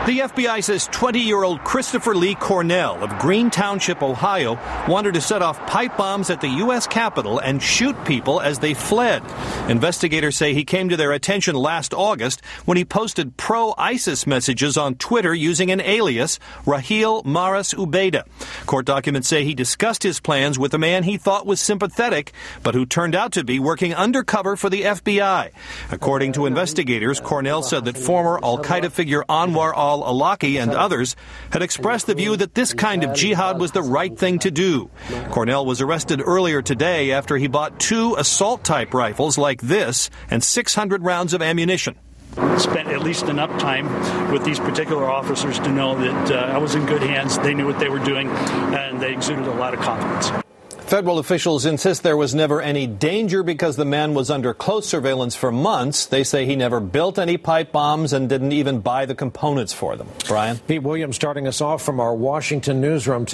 The FBI says 20-year-old Christopher Lee Cornell of Green Township, Ohio, wanted to set off pipe bombs at the U.S. Capitol and shoot people as they fled. Investigators say he came to their attention last August when he posted pro-ISIS messages on Twitter using an alias, Raheel Maras Ubeda. Court documents say he discussed his plans with a man he thought was sympathetic, but who turned out to be working undercover for the FBI. According to investigators, Cornell said that former al-Qaeda figure Anwar al-Awlaki and others had expressed the view that this kind of jihad was the right thing to do. Cornell was arrested earlier today after he bought 2 assault-type rifles like this and 600 rounds of ammunition. Spent at least enough time with these particular officers to know that I was in good hands. They knew what they were doing, and they exuded a lot of confidence. Federal officials insist there was never any danger because the man was under close surveillance for months. They say he never built any pipe bombs and didn't even buy the components for them. Brian? Pete Williams starting us off from our Washington newsroom.